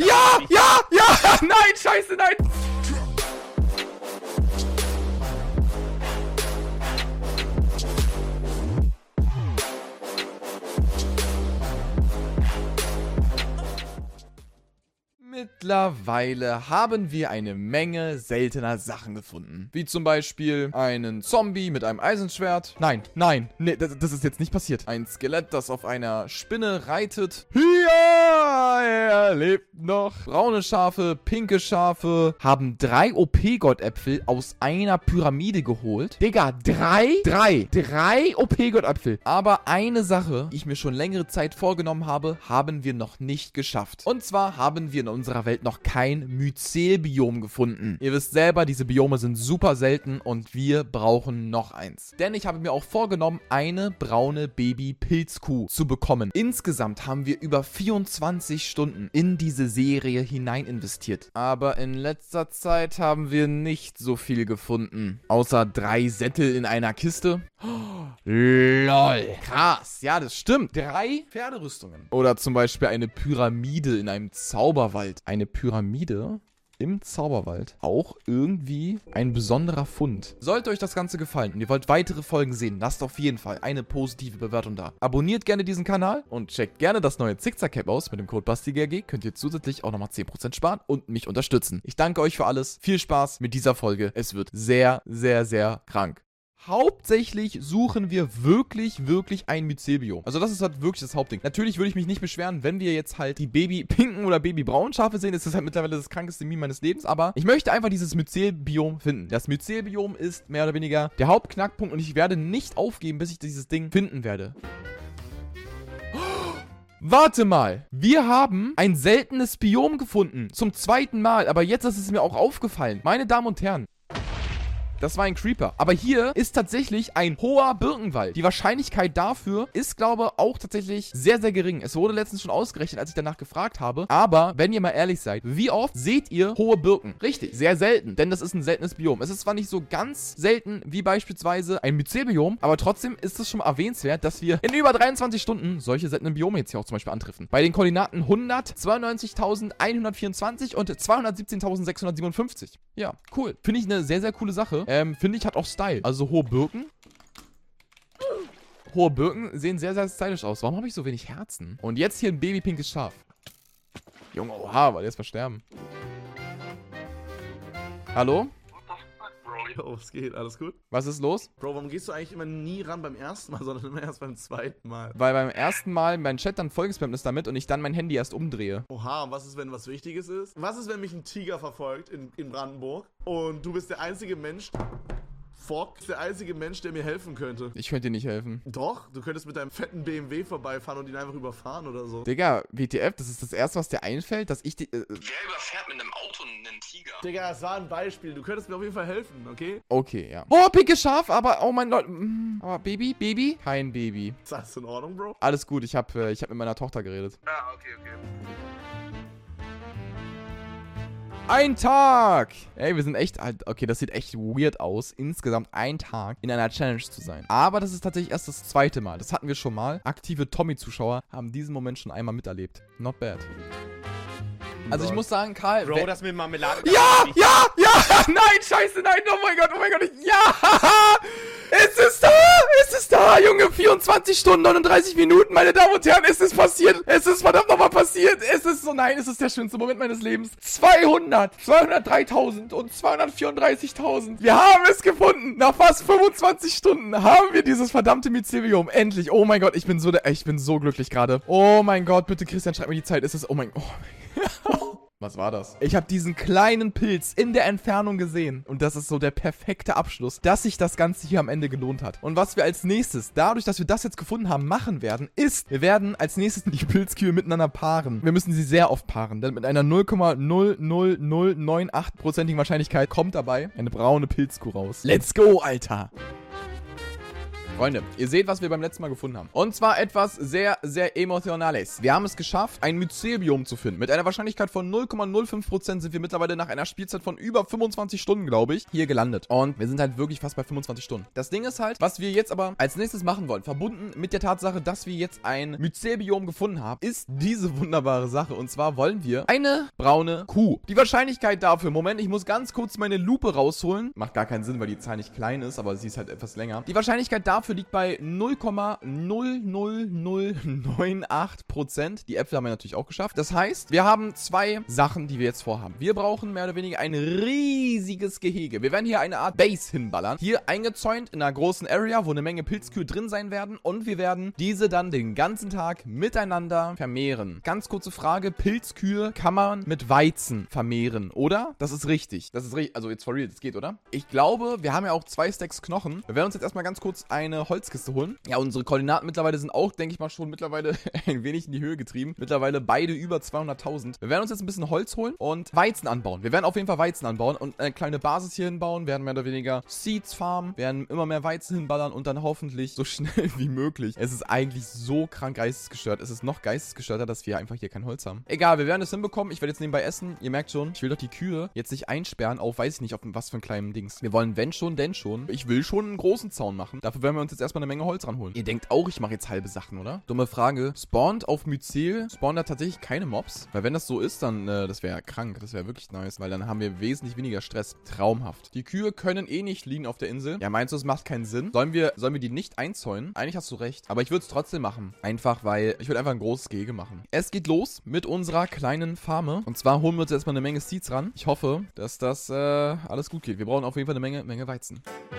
Ja, ja, ja, nein, scheiße, nein. Mittlerweile haben wir eine Menge seltener Sachen gefunden. Wie zum Beispiel einen Zombie mit einem Eisenschwert. Nein, nee, das ist jetzt nicht passiert. Ein Skelett, das auf einer Spinne reitet. Ja, er lebt noch. Braune Schafe, pinke Schafe haben 3 OP-Gottäpfel aus einer Pyramide geholt. Digga, 3 OP-Gottäpfel. Aber eine Sache, die ich mir schon längere Zeit vorgenommen habe, haben wir noch nicht geschafft. Und zwar haben wir in unserer Welt noch kein Myzel-Biom gefunden. Ihr wisst selber, diese Biome sind super selten und wir brauchen noch eins. Denn ich habe mir auch vorgenommen, eine braune Baby-Pilzkuh zu bekommen. Insgesamt haben wir über 24 Stunden in diese Serie hinein investiert. Aber in letzter Zeit haben wir nicht so viel gefunden. Außer 3 Sättel in einer Kiste. LOL. Krass, ja, das stimmt. 3 Pferderüstungen. Oder zum Beispiel eine Pyramide in einem Zauberwald. Eine Pyramide im Zauberwald. Auch irgendwie ein besonderer Fund. Sollte euch das Ganze gefallen und ihr wollt weitere Folgen sehen, lasst auf jeden Fall eine positive Bewertung da. Abonniert gerne diesen Kanal und checkt gerne das neue Zickzack-Cap aus. Mit dem Code BastiGRG könnt ihr zusätzlich auch nochmal 10% sparen und mich unterstützen. Ich danke euch für alles. Viel Spaß mit dieser Folge. Es wird sehr, sehr, sehr krank. Hauptsächlich suchen wir wirklich ein Myzel-Biom. Also das ist halt wirklich das Hauptding. Natürlich würde ich mich nicht beschweren, wenn wir jetzt halt die Baby-pinken oder Baby-braunen Schafe sehen. Das ist halt mittlerweile das krankeste Meme meines Lebens. Aber ich möchte einfach dieses Myzel-Biom finden. Das Myzel-Biom ist mehr oder weniger der Hauptknackpunkt und ich werde nicht aufgeben, bis ich dieses Ding finden werde. Warte mal, wir haben ein seltenes Biom gefunden. Zum 2. Mal, aber jetzt ist es mir auch aufgefallen. Meine Damen und Herren. Das war ein Creeper. Aber hier ist tatsächlich ein hoher Birkenwald. Die Wahrscheinlichkeit dafür ist, glaube ich, auch tatsächlich sehr, sehr gering. Es wurde letztens schon ausgerechnet, als ich danach gefragt habe. Aber, wenn ihr mal ehrlich seid, wie oft seht ihr hohe Birken? Richtig, sehr selten. Denn das ist ein seltenes Biom. Es ist zwar nicht so ganz selten wie beispielsweise ein Myzel-Biom, aber trotzdem ist es schon mal erwähnenswert, dass wir in über 23 Stunden solche seltenen Biome jetzt hier auch zum Beispiel antreffen. Bei den Koordinaten 100, 92.124 und 217.657. Ja, cool. Finde ich eine sehr, sehr coole Sache. Finde ich, hat auch Style. Also hohe Birken. Hohe Birken sehen sehr, sehr stylisch aus. Warum habe ich so wenig Herzen? Und jetzt hier ein babypinkes Schaf. Junge, oha, weil jetzt versterben. Hallo? Oh, was geht? Alles gut? Was ist los? Bro, warum gehst du eigentlich immer nie ran beim ersten Mal, sondern immer erst beim zweiten Mal? Weil beim ersten Mal mein Chat dann vollgespammt ist damit und ich dann mein Handy erst umdrehe. Oha, und was ist, wenn was Wichtiges ist? Was ist, wenn mich ein Tiger verfolgt in Brandenburg und du bist der einzige Mensch... der einzige Mensch, der mir helfen könnte. Ich könnte dir nicht helfen. Doch, du könntest mit deinem fetten BMW vorbeifahren und ihn einfach überfahren oder so. Digga, WTF, das ist das Erste, was dir einfällt, dass ich die... Wer überfährt mit einem Auto einen Tiger? Digga, es war ein Beispiel. Du könntest mir auf jeden Fall helfen, okay? Okay, ja. Oh, pinkes Schaf, aber, oh mein Gott. Aber Baby? Kein Baby. Ist das in Ordnung, Bro? Alles gut, ich hab mit meiner Tochter geredet. Ah, okay. Ein Tag! Ey, wir sind echt, okay, das sieht echt weird aus, insgesamt ein Tag in einer Challenge zu sein. Aber das ist tatsächlich erst das 2. Mal. Das hatten wir schon mal. Aktive Tommy-Zuschauer haben diesen Moment schon einmal miterlebt. Not bad. Also ich muss sagen, Karl... Bro, das mit Marmelade... Ja! Nein, scheiße, nein, oh mein Gott, ja! Es ist da, Junge, 24 Stunden, 39 Minuten, meine Damen und Herren, es ist passiert, es ist verdammt nochmal passiert, es ist der schönste Moment meines Lebens. 203.000 und 234.000, wir haben es gefunden, nach fast 25 Stunden haben wir dieses verdammte Myzel-Biom, endlich, oh mein Gott, ich bin so glücklich gerade. Oh mein Gott, bitte Christian, schreib mir die Zeit, oh mein Gott. Was war das? Ich habe diesen kleinen Pilz in der Entfernung gesehen. Und das ist so der perfekte Abschluss, dass sich das Ganze hier am Ende gelohnt hat. Und was wir als nächstes, dadurch, dass wir das jetzt gefunden haben, machen werden, ist, wir werden als nächstes die Pilzkühe miteinander paaren. Wir müssen sie sehr oft paaren, denn mit einer 0,00098%igen Wahrscheinlichkeit kommt dabei eine braune Pilzkuh raus. Let's go, Alter! Freunde, ihr seht, was wir beim letzten Mal gefunden haben. Und zwar etwas sehr, sehr Emotionales. Wir haben es geschafft, ein Myzelbiom zu finden. Mit einer Wahrscheinlichkeit von 0,05% sind wir mittlerweile nach einer Spielzeit von über 25 Stunden, glaube ich, hier gelandet. Und wir sind halt wirklich fast bei 25 Stunden. Das Ding ist halt, was wir jetzt aber als nächstes machen wollen, verbunden mit der Tatsache, dass wir jetzt ein Myzelbiom gefunden haben, ist diese wunderbare Sache. Und zwar wollen wir eine braune Kuh. Die Wahrscheinlichkeit dafür, Moment, ich muss ganz kurz meine Lupe rausholen. Macht gar keinen Sinn, weil die Zahl nicht klein ist, aber sie ist halt etwas länger. Die Wahrscheinlichkeit dafür liegt bei 0,00098%. Die Äpfel haben wir natürlich auch geschafft. Das heißt, wir haben zwei Sachen, die wir jetzt vorhaben. Wir brauchen mehr oder weniger ein riesiges Gehege. Wir werden hier eine Art Base hinballern. Hier eingezäunt in einer großen Area, wo eine Menge Pilzkühe drin sein werden. Und wir werden diese dann den ganzen Tag miteinander vermehren. Ganz kurze Frage, Pilzkühe kann man mit Weizen vermehren, oder? Das ist richtig. Das ist richtig. Also jetzt for real, das geht, oder? Ich glaube, wir haben ja auch 2 Stacks Knochen. Wir werden uns jetzt erstmal ganz kurz eine Holzkiste holen. Ja, unsere Koordinaten mittlerweile sind auch, denke ich mal, schon mittlerweile ein wenig in die Höhe getrieben. Mittlerweile beide über 200.000. Wir werden uns jetzt ein bisschen Holz holen und Weizen anbauen. Wir werden auf jeden Fall Weizen anbauen und eine kleine Basis hier hinbauen, werden mehr oder weniger Seeds farmen, werden immer mehr Weizen hinballern und dann hoffentlich so schnell wie möglich. Es ist eigentlich so krank geistesgestört. Es ist noch geistesgestörter, dass wir einfach hier kein Holz haben. Egal, wir werden es hinbekommen. Ich werde jetzt nebenbei essen. Ihr merkt schon, ich will doch die Kühe jetzt nicht einsperren auf, weiß ich nicht, auf was für einen kleinen Dings. Wir wollen, wenn schon, denn schon. Ich will schon einen großen Zaun machen. Dafür werden wir uns jetzt erstmal eine Menge Holz ranholen. Ihr denkt auch, ich mache jetzt halbe Sachen, oder? Dumme Frage. Spawnt auf Myzel, spawnt da tatsächlich keine Mobs? Weil wenn das so ist, dann, das wäre krank. Das wäre wirklich nice, weil dann haben wir wesentlich weniger Stress. Traumhaft. Die Kühe können eh nicht liegen auf der Insel. Ja, meinst du, es macht keinen Sinn? Sollen wir die nicht einzäunen? Eigentlich hast du recht. Aber ich würde es trotzdem machen. Einfach, weil ich würde einfach ein großes Gehege machen. Es geht los mit unserer kleinen Farme. Und zwar holen wir uns erstmal eine Menge Seeds ran. Ich hoffe, dass das alles gut geht. Wir brauchen auf jeden Fall eine Menge Weizen.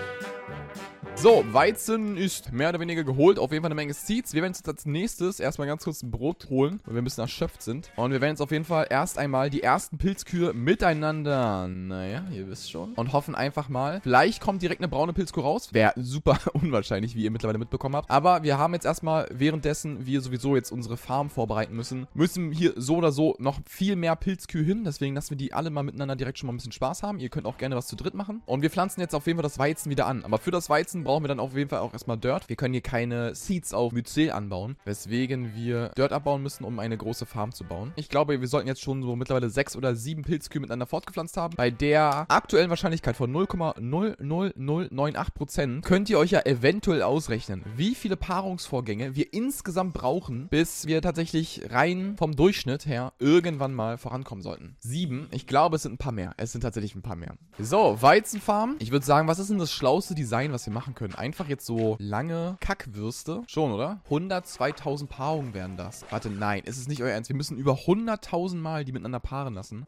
So, Weizen ist mehr oder weniger geholt. Auf jeden Fall eine Menge Seeds. Wir werden jetzt als nächstes erstmal ganz kurz ein Brot holen, weil wir ein bisschen erschöpft sind. Und wir werden jetzt auf jeden Fall erst einmal die ersten Pilzkühe miteinander, naja, ihr wisst schon. Und hoffen einfach mal, vielleicht kommt direkt eine braune Pilzkuh raus. Wäre super unwahrscheinlich, wie ihr mittlerweile mitbekommen habt. Aber wir haben jetzt erstmal, währenddessen wir sowieso jetzt unsere Farm vorbereiten müssen hier so oder so noch viel mehr Pilzkühe hin. Deswegen lassen wir die alle mal miteinander direkt schon mal ein bisschen Spaß haben. Ihr könnt auch gerne was zu dritt machen. Und wir pflanzen jetzt auf jeden Fall das Weizen wieder an. Aber für das Weizen brauchen wir dann auf jeden Fall auch erstmal Dirt. Wir können hier keine Seeds auf Myzel anbauen, weswegen wir Dirt abbauen müssen, um eine große Farm zu bauen. Ich glaube, wir sollten jetzt schon so mittlerweile 6 oder 7 Pilzkühe miteinander fortgepflanzt haben. Bei der aktuellen Wahrscheinlichkeit von 0,00098% könnt ihr euch ja eventuell ausrechnen, wie viele Paarungsvorgänge wir insgesamt brauchen, bis wir tatsächlich rein vom Durchschnitt her irgendwann mal vorankommen sollten. 7. Ich glaube, es sind ein paar mehr. Es sind tatsächlich ein paar mehr. So, Weizenfarm. Ich würde sagen, was ist denn das schlauste Design, was wir machen können? Einfach jetzt so lange Kackwürste. Schon, oder? 102.000 Paarungen wären das. Warte, nein, ist es nicht euer Ernst? Wir müssen über 100.000 Mal die miteinander paaren lassen.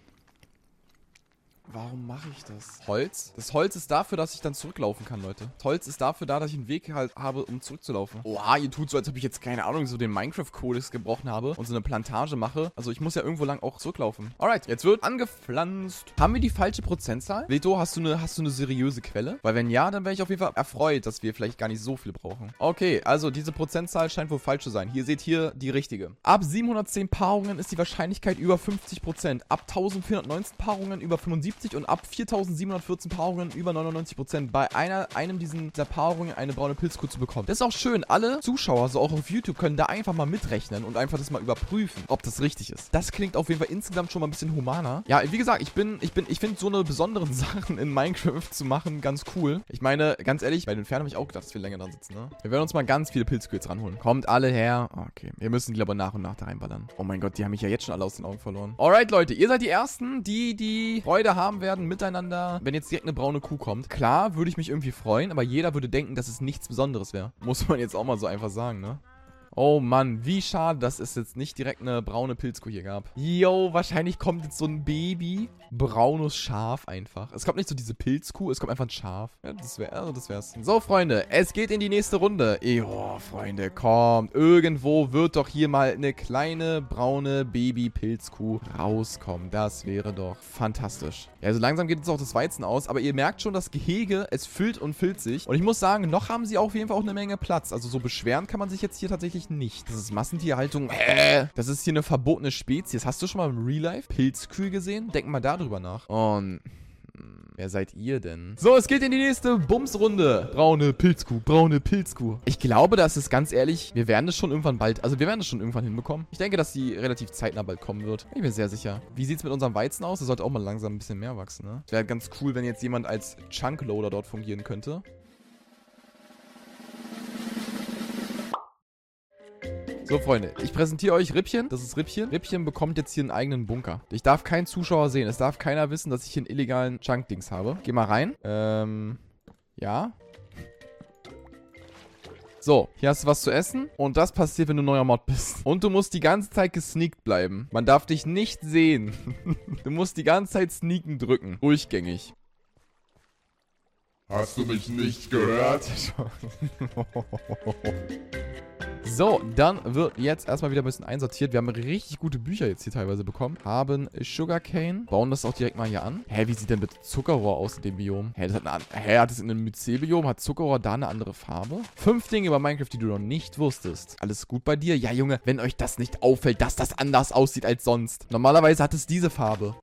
Warum mache ich das? Holz? Das Holz ist dafür, dass ich dann zurücklaufen kann, Leute. Das Holz ist dafür da, dass ich einen Weg halt habe, um zurückzulaufen. Oha, ihr tut so, als ob ich jetzt, keine Ahnung, so den Minecraft-Kodex gebrochen habe und so eine Plantage mache. Also ich muss ja irgendwo lang auch zurücklaufen. Alright, jetzt wird angepflanzt. Haben wir die falsche Prozentzahl? Leto, hast du eine seriöse Quelle? Weil wenn ja, dann wäre ich auf jeden Fall erfreut, dass wir vielleicht gar nicht so viel brauchen. Okay, also diese Prozentzahl scheint wohl falsch zu sein. Hier seht ihr die richtige. Ab 710 Paarungen ist die Wahrscheinlichkeit über 50%. Ab 1419 Paarungen über 75% und ab 4714 Paarungen über 99% bei einem dieser Paarungen eine braune Pilzkuh zu bekommen. Das ist auch schön. Alle Zuschauer, so auch auf YouTube, können da einfach mal mitrechnen und einfach das mal überprüfen, ob das richtig ist. Das klingt auf jeden Fall insgesamt schon mal ein bisschen humaner. Ja, wie gesagt, ich finde so eine besonderen Sachen in Minecraft zu machen ganz cool. Ich meine, ganz ehrlich, bei den Pferden habe ich auch gedacht, dass wir länger dran sitzen, ne? Wir werden uns mal ganz viele Pilzkühe jetzt ranholen. Kommt alle her. Okay, wir müssen die aber nach und nach da reinballern. Oh mein Gott, die haben mich ja jetzt schon alle aus den Augen verloren. Alright, Leute, ihr seid die Ersten, die Freude haben werden miteinander, wenn jetzt direkt eine braune Kuh kommt. Klar, würde ich mich irgendwie freuen, aber jeder würde denken, dass es nichts Besonderes wäre. Muss man jetzt auch mal so einfach sagen, ne? Oh Mann, wie schade, dass es jetzt nicht direkt eine braune Pilzkuh hier gab. Yo, wahrscheinlich kommt jetzt so ein Baby braunes Schaf einfach. Es kommt nicht so diese Pilzkuh, es kommt einfach ein Schaf. Ja, das wär's. So, Freunde, es geht in die nächste Runde. Oh, Freunde, kommt. Irgendwo wird doch hier mal eine kleine braune Baby-Pilzkuh rauskommen. Das wäre doch fantastisch. Ja, also langsam geht jetzt auch das Weizen aus, aber ihr merkt schon, das Gehege, es füllt und füllt sich. Und ich muss sagen, noch haben sie auf jeden Fall auch eine Menge Platz. Also so beschweren kann man sich jetzt hier tatsächlich nicht. Das ist Massentierhaltung. Das ist hier eine verbotene Spezies. Hast du schon mal im Real Life Pilzkühe gesehen? Denk mal darüber nach. Und Wer seid ihr denn? So, es geht in die nächste Bumsrunde. Braune Pilzkuh, braune Pilzkuh. Ich glaube, das ist ganz ehrlich, wir werden das schon irgendwann bald, also wir werden das schon irgendwann hinbekommen. Ich denke, dass die relativ zeitnah bald kommen wird. Ich bin mir sehr sicher. Wie sieht es mit unserem Weizen aus? Das sollte auch mal langsam ein bisschen mehr wachsen, ne? Wäre ganz cool, wenn jetzt jemand als Chunkloader dort fungieren könnte. So, Freunde, ich präsentiere euch Rippchen. Das ist Rippchen. Rippchen bekommt jetzt hier einen eigenen Bunker. Ich darf keinen Zuschauer sehen. Es darf keiner wissen, dass ich hier einen illegalen Chunk-Dings habe. Geh mal rein. Ja. So, hier hast du was zu essen. Und das passiert, wenn du neuer Mod bist. Und du musst die ganze Zeit gesneakt bleiben. Man darf dich nicht sehen. Du musst die ganze Zeit sneaken drücken. Durchgängig. Hast du mich nicht gehört? So, dann wird jetzt erstmal wieder ein bisschen einsortiert. Wir haben richtig gute Bücher jetzt hier teilweise bekommen. Haben Sugarcane. Bauen das auch direkt mal hier an. Hä, wie sieht denn bitte Zuckerrohr aus in dem Biom? Hä, hat es in einem Myzel-Biom? Hat Zuckerrohr da eine andere Farbe? 5 Dinge über Minecraft, die du noch nicht wusstest. Alles gut bei dir? Ja, Junge, wenn euch das nicht auffällt, dass das anders aussieht als sonst. Normalerweise hat es diese Farbe.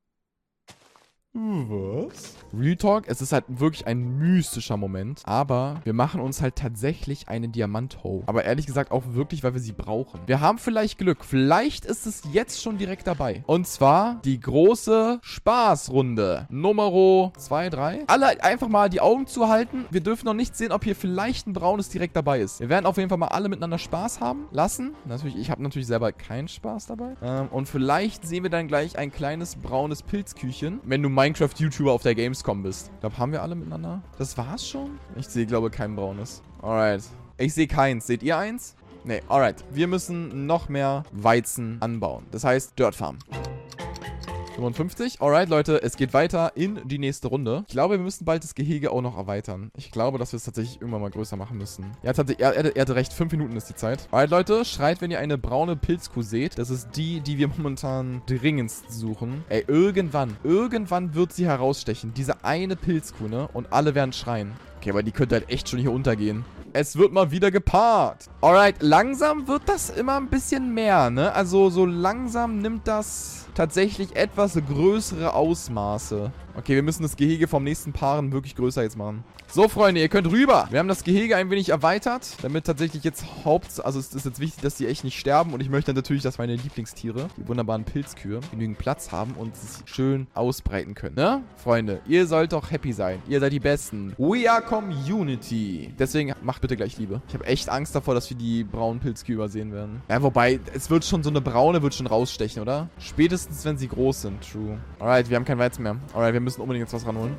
Was? Real Talk, es ist halt wirklich ein mystischer Moment, aber wir machen uns halt tatsächlich eine Diamant-Hoe. Aber ehrlich gesagt auch wirklich, weil wir sie brauchen. Wir haben vielleicht Glück. Vielleicht ist es jetzt schon direkt dabei. Und zwar die große Spaßrunde. Nummer 2, 3. Alle einfach mal die Augen zuhalten. Wir dürfen noch nicht sehen, ob hier vielleicht ein braunes direkt dabei ist. Wir werden auf jeden Fall mal alle miteinander Spaß haben lassen. Natürlich, ich habe natürlich selber keinen Spaß dabei. Und vielleicht sehen wir dann gleich ein kleines braunes Pilzküchen, wenn du Minecraft-YouTuber auf der Gamescom bist. Ich glaube, haben wir alle miteinander? Das war's schon? Ich sehe, glaube ich, kein braunes. Alright. Ich sehe keins. Seht ihr eins? Nee, alright. Wir müssen noch mehr Weizen anbauen. Das heißt, Dirt Farm. 55. Alright, Leute, es geht weiter in die nächste Runde. Ich glaube, wir müssen bald das Gehege auch noch erweitern. Ich glaube, dass wir es tatsächlich irgendwann mal größer machen müssen. Er hatte recht. 5 Minuten ist die Zeit. Alright, Leute, schreit, wenn ihr eine braune Pilzkuh seht. Das ist die, die wir momentan dringendst suchen. Ey, irgendwann wird sie herausstechen. Diese eine Pilzkuh, ne? Und alle werden schreien. Okay, aber die könnte halt echt schon hier untergehen. Es wird mal wieder gepaart. Alright, langsam wird das immer ein bisschen mehr, ne? Also so langsam nimmt das tatsächlich etwas größere Ausmaße. Okay, wir müssen das Gehege vom nächsten Paaren wirklich größer jetzt machen. So, Freunde, ihr könnt rüber. Wir haben das Gehege ein wenig erweitert, damit tatsächlich jetzt also es ist jetzt wichtig, dass die echt nicht sterben. Und ich möchte natürlich, dass meine Lieblingstiere, die wunderbaren Pilzkühe, genügend Platz haben und sich schön ausbreiten können, ne? Freunde, ihr sollt doch happy sein. Ihr seid die Besten. We are Community. Deswegen macht bitte gleich Liebe. Ich habe echt Angst davor, dass wir die braunen Pilzkühe übersehen werden. Ja, wobei, es wird schon so eine braune, wird schon rausstechen, oder? Spätestens, wenn sie groß sind. True. Alright, wir haben kein Weizen mehr. Alright, wir müssen unbedingt jetzt was ranholen.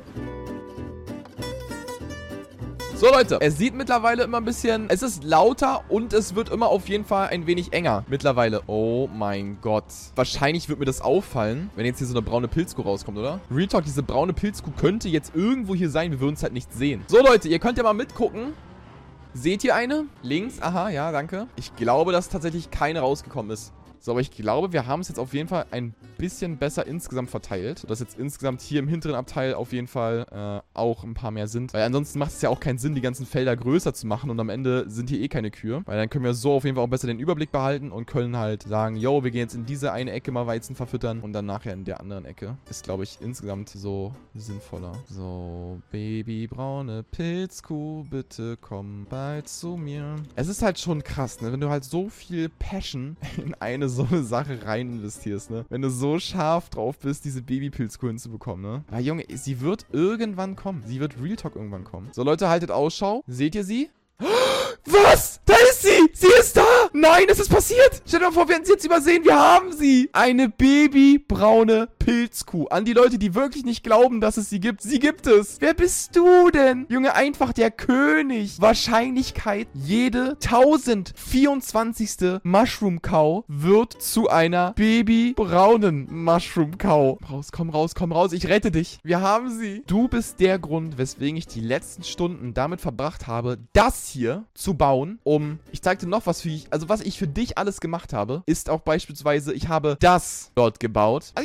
So, Leute, es sieht mittlerweile immer ein bisschen, es ist lauter und es wird immer auf jeden Fall ein wenig enger mittlerweile. Oh mein Gott. Wahrscheinlich wird mir das auffallen, wenn jetzt hier so eine braune Pilzkuh rauskommt, oder? Real Talk, diese braune Pilzkuh könnte jetzt irgendwo hier sein, wir würden es halt nicht sehen. So, Leute, ihr könnt ja mal mitgucken. Seht ihr eine? Links, aha, ja, danke. Ich glaube, dass tatsächlich keine rausgekommen ist. So, aber ich glaube, wir haben es jetzt auf jeden Fall ein bisschen besser insgesamt verteilt. Sodass jetzt insgesamt hier im hinteren Abteil auf jeden Fall auch ein paar mehr sind. Weil ansonsten macht es ja auch keinen Sinn, die ganzen Felder größer zu machen. Und am Ende sind hier eh keine Kühe. Weil dann können wir so auf jeden Fall auch besser den Überblick behalten und können halt sagen, yo, wir gehen jetzt in diese eine Ecke mal Weizen verfüttern und dann nachher in der anderen Ecke. Ist, glaube ich, insgesamt so sinnvoller. So, babybraune Pilzkuh, bitte komm bald zu mir. Es ist halt schon krass, ne? Wenn du halt so viel Passion in so eine Sache rein investierst, ne? Wenn du so scharf drauf bist, diese Babypilzkuh hinzubekommen, ne? Aber Junge, sie wird irgendwann kommen. Sie wird Real Talk irgendwann kommen. So, Leute, haltet Ausschau. Seht ihr sie? Was? Da ist sie! Sie ist da! Nein, es ist passiert! Stellt euch mal vor, wir hätten sie jetzt übersehen. Wir haben sie! Eine babybraune Pilzkuh. An die Leute, die wirklich nicht glauben, dass es sie gibt. Sie gibt es! Wer bist du denn? Junge, einfach der König. Wahrscheinlichkeit, jede 1024. Mushroom Cow wird zu einer babybraunen Mushroom Cow. Raus, komm raus, komm raus. Ich rette dich. Wir haben sie. Du bist der Grund, weswegen ich die letzten Stunden damit verbracht habe, das hier zu bauen, ich zeig dir noch, was ich für dich alles gemacht habe, ist auch beispielsweise, ich habe das dort gebaut. Also ja moin,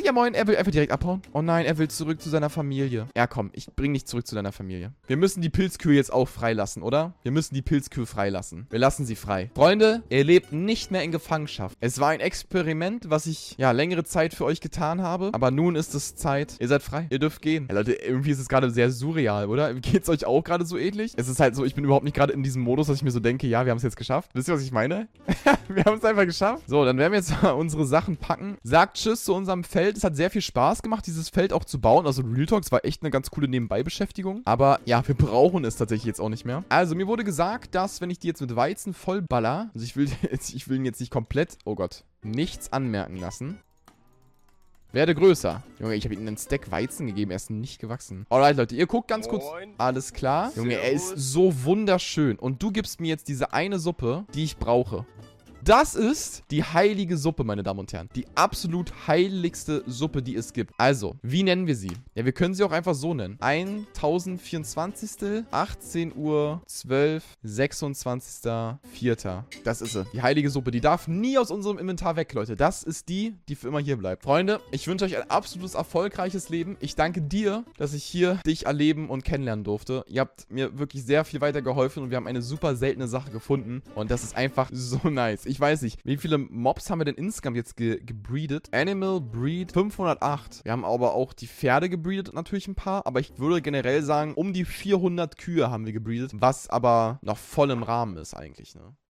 er will einfach direkt abhauen. Oh nein, er will zurück zu seiner Familie. Ja, komm, ich bring dich zurück zu deiner Familie. Wir müssen die Pilzkühe jetzt auch freilassen, oder? Wir müssen die Pilzkühe freilassen. Wir lassen sie frei. Freunde, ihr lebt nicht mehr in Gefangenschaft. Es war ein Experiment, was ich, ja, längere Zeit für euch getan habe. Aber nun ist es Zeit. Ihr seid frei. Ihr dürft gehen. Ja, Leute, irgendwie ist es gerade sehr surreal, oder? Geht's euch auch gerade so ähnlich? Es ist halt so, ich bin überhaupt nicht gerade in diesem Modus, dass ich mir so denke, ja, wir haben es jetzt geschafft. Wisst ihr, was ich meine? Wir haben es einfach geschafft. So, dann werden wir jetzt mal unsere Sachen packen. Sagt Tschüss zu unserem Feld. Es hat sehr viel Spaß gemacht, dieses Feld auch zu bauen. Also Real Talks war echt eine ganz coole Nebenbei-Beschäftigung. Aber ja, wir brauchen es tatsächlich jetzt auch nicht mehr. Also mir wurde gesagt, dass wenn ich die jetzt mit Weizen vollballer, also ich will ihn jetzt nicht komplett, oh Gott, nichts anmerken lassen. Werde größer. Junge, ich habe ihm einen Stack Weizen gegeben. Er ist nicht gewachsen. Alright, Leute, ihr guckt ganz kurz. Alles klar. Junge, er ist so wunderschön. Und du gibst mir jetzt diese eine Suppe, die ich brauche. Das ist die heilige Suppe, meine Damen und Herren. Die absolut heiligste Suppe, die es gibt. Also, wie nennen wir sie? Ja, wir können sie auch einfach so nennen. 1024. 18 Uhr 12 26.04. Das ist sie. Die heilige Suppe. Die darf nie aus unserem Inventar weg, Leute. Das ist die, die für immer hier bleibt. Freunde, ich wünsche euch ein absolutes erfolgreiches Leben. Ich danke dir, dass ich hier dich erleben und kennenlernen durfte. Ihr habt mir wirklich sehr viel weitergeholfen und wir haben eine super seltene Sache gefunden. Und das ist einfach so nice. Ich weiß nicht, wie viele Mobs haben wir denn insgesamt jetzt gebreedet? Animal Breed 508. Wir haben aber auch die Pferde gebreedet, natürlich ein paar. Aber ich würde generell sagen, um die 400 Kühe haben wir gebreedet. Was aber noch voll im Rahmen ist eigentlich, ne?